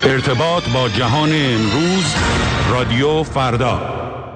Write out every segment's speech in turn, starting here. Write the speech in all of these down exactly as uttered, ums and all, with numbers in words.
ارتباط با جهان امروز، رادیو فردا.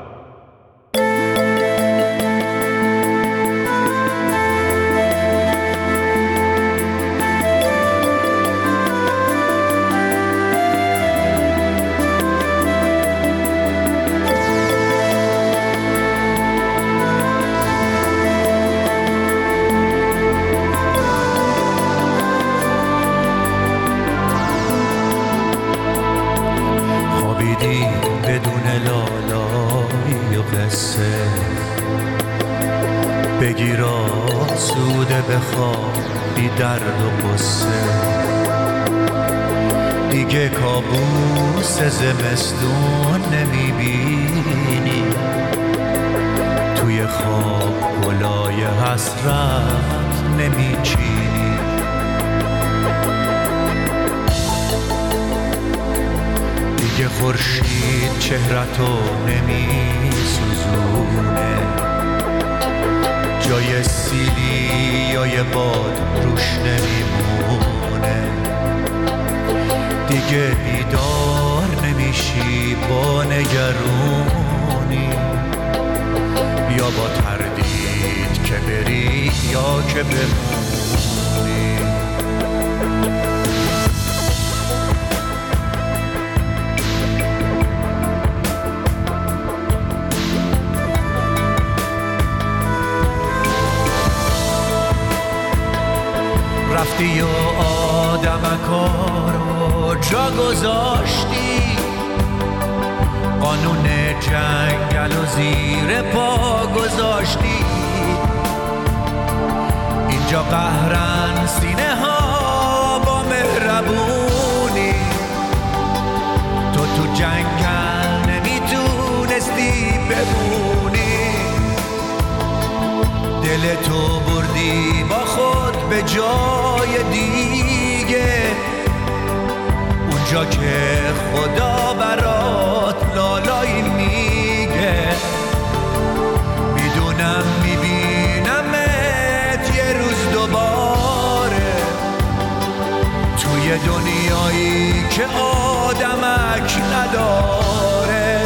بگیر آسوده بخواب بی درد و قصه، دیگه کابوس زمستون نمیبینی، توی خواب گلای حسرت نمیچینی. دیگه خورشید چهرتو نمیسوزونه، جای سیلی یا یه باد روش نمیمونه. دیگه بیدار نمیشی با نگرونی، یا با تردید که بری یا که بمونی. رفتی و آدمکارو جا گذاشتی، قانون جنگل و زیر پا گذاشتی. اینجا قهرن سینه ها با مهربونی، تو تو جنگل نمیتونستی بمونی. دل تو بردی با خود به جای دیگه، اونجا که خدا برات لالایی میگه. میدونم میبینمت یه روز دوباره، توی دنیایی که آدمک نداره.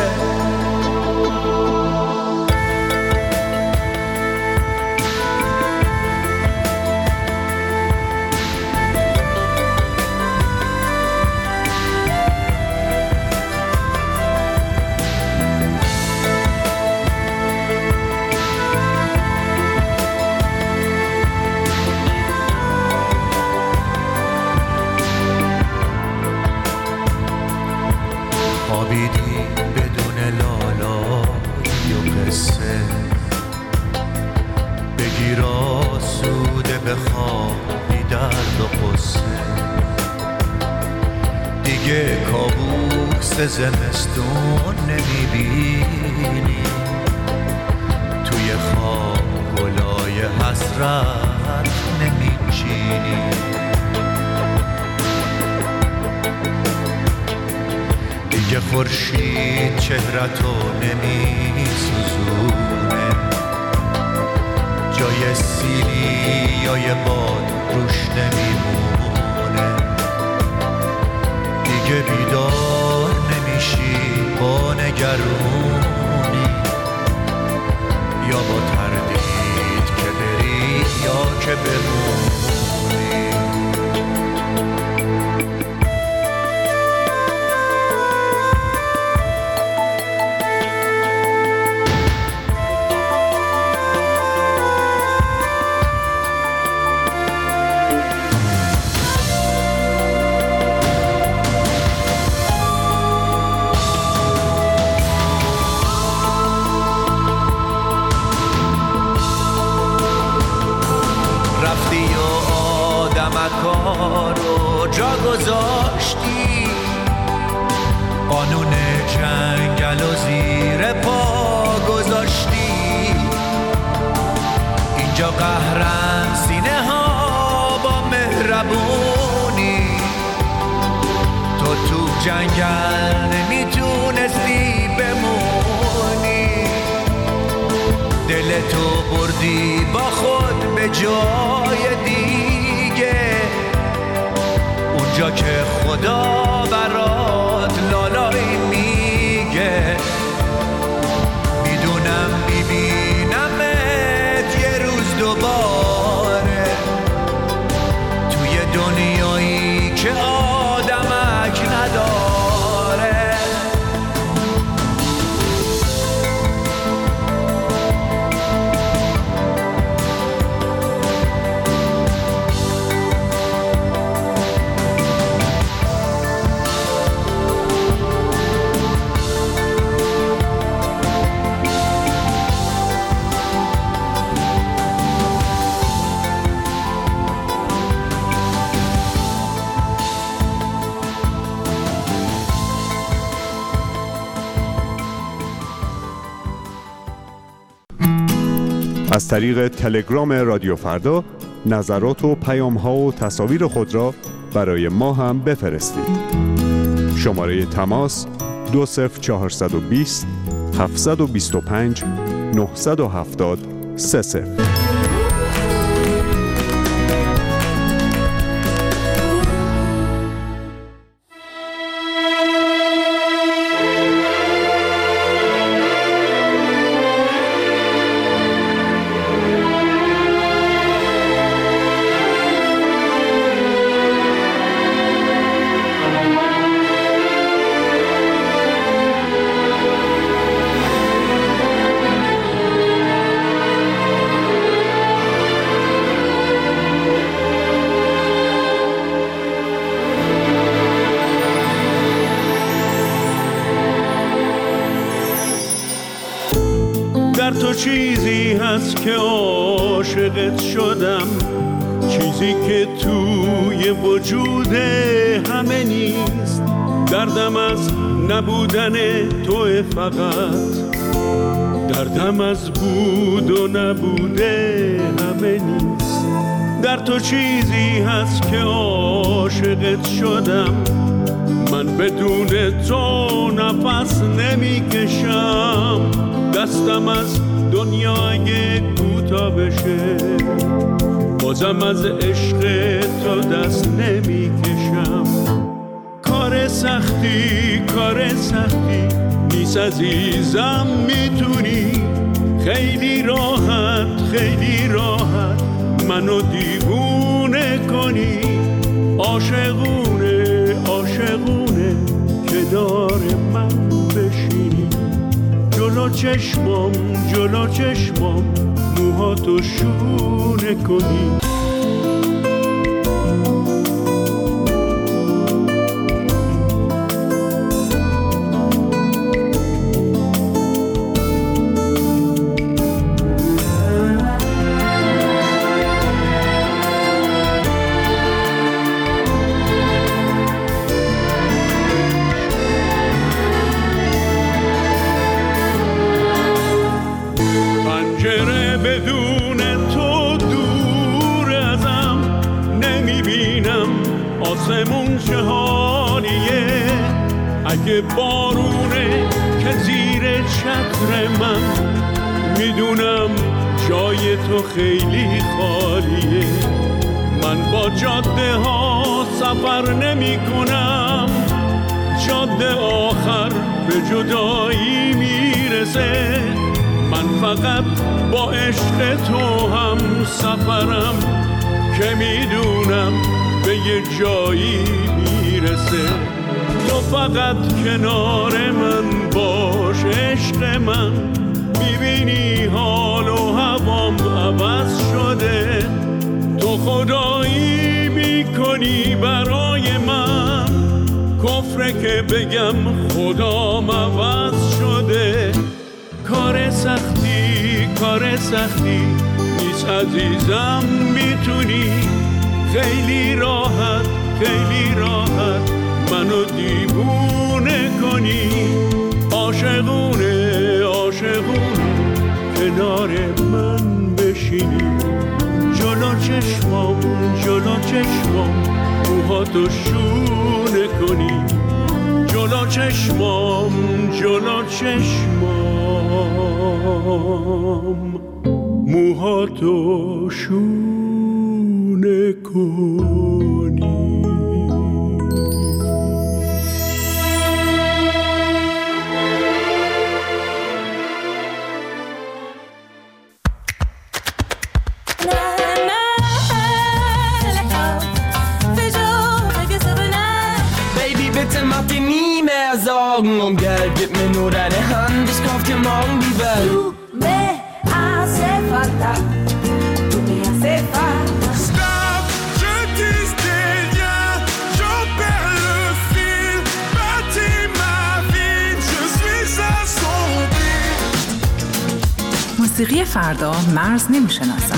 خوابیدی بدون لالایی و قصه، بگیر آسوده بخواب بی درد و قصه. دیگه کابوس زمستون نمیبینی، توی خواب گلای حسرت نمیچینی. دیگه خورشید چهرتو نمیسوزونه، جای سیلی یا یه باد روش نمیمونه. دیگه بیدار نمیشی با نگرونی، یا با تردید که بری یا که بمونی. رفتی و آدمکارو جا گذاشتی، قانون جنگل و زیر پا گذاشتی. اینجا قهرن سینه ها با مهربونی، تو تو جنگل نمیتونستی بمونی. دل تو بردی با خود به جای دیگه، اونجا که خدا برات لالایی میگه. میدونم میبینمت یه روز دوباره توی دنیایی که آدمک نداره. از طریق تلگرام رادیو فردا نظرات و پیام‌ها و تصاویر خود را برای ما هم بفرستید. شماره تماس دو صفر چهارصد و بیست هفتصد و بیست و پنج نهصد و هفتاد سه صفر. در تو چیزی هست که عاشقت شدم، چیزی که توی وجود همه نیست. دردم از نبودن توی فقط، دردم از بود و نبوده همه نیست. در تو چیزی هست که عاشقت شدم، من بدون تو نفس نمی کشم. دستم از دنیا اگه کوتاه بشه، بازم از عشق تو دست نمی کشم. کار سختی کار سختی نیست عزیزم، میتونی خیلی راحت خیلی راحت منو دیوونه کنی. عاشقونه عاشقونه کنار من بشینی، جلو چشمام جلو چشمام موهاتو شونه کنی. بدون تو دور ازم، نمیبینم آسمون چه حالیه. اگه بارونه که زیر چتر من، میدونم جای تو خیلی خالیه. من با جاده ها سفر نمی کنم، جاده آخر به جدایی میرسه. من فقط با عشق تو هم سفرم، که میدونم به یه جایی میرسه. تو فقط کنار من باش عشق من، میبینی حال و هوام عوض شده. تو خدایی میکنی برای من، کفره که بگم خدام عوض شده. کار سختی کار سختی نیست عزیزم، میتونی خیلی راحت خیلی راحت منو دیوونه کنی. عاشقونه عاشقونه کنار من بشینی، جلو چشمام جلو چشمام موهاتو شونه کنی. جلو چشمام جلو چشمام موهاتو شونه کنی. Augen und Geld, gib mir nur deine Hand, ich kauf dir morgen die Welt. Du me hace falta, tu me hace falta. Stop, je disais rien, j'en perds le fil, bâtis ma vie, je suis à son beat. موسیقی فردا مرز نمیشناسد.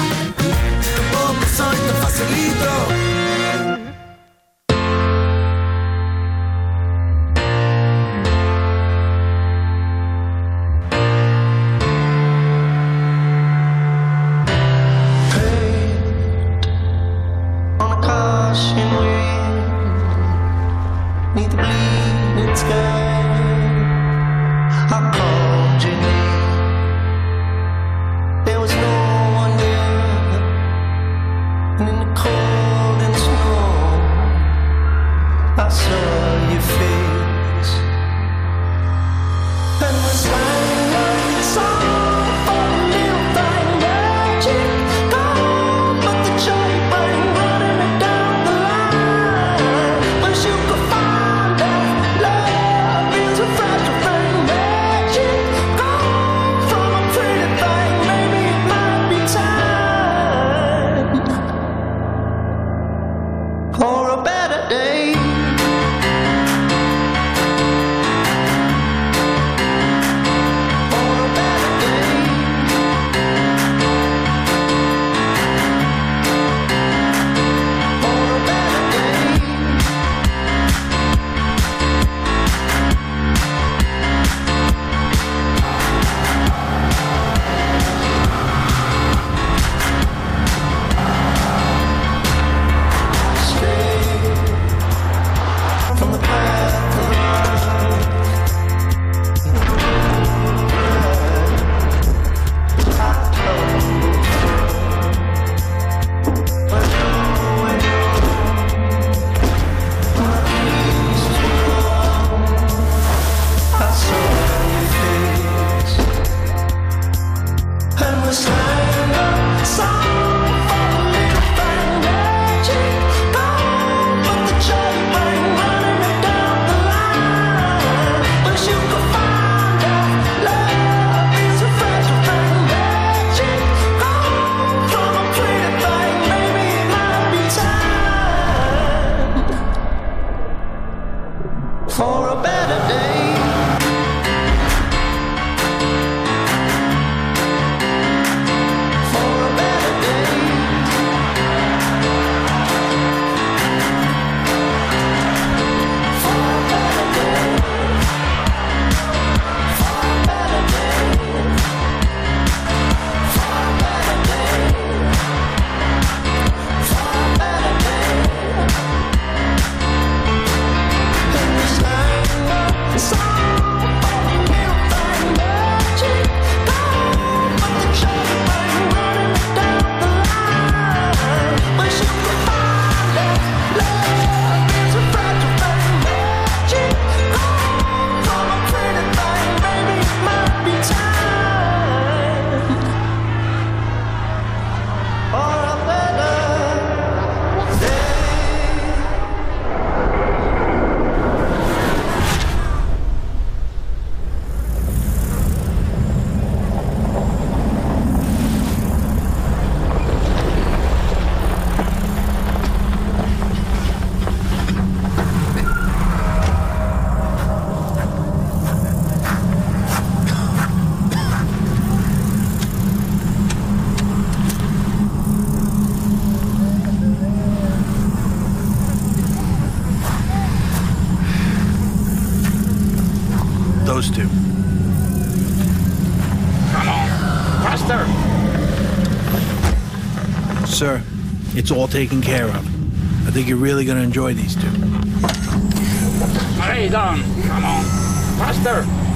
Those two. Come on, faster! Sir, it's all taken care of. I think you're really going to enjoy these two. Hurry, Don! Come on, faster!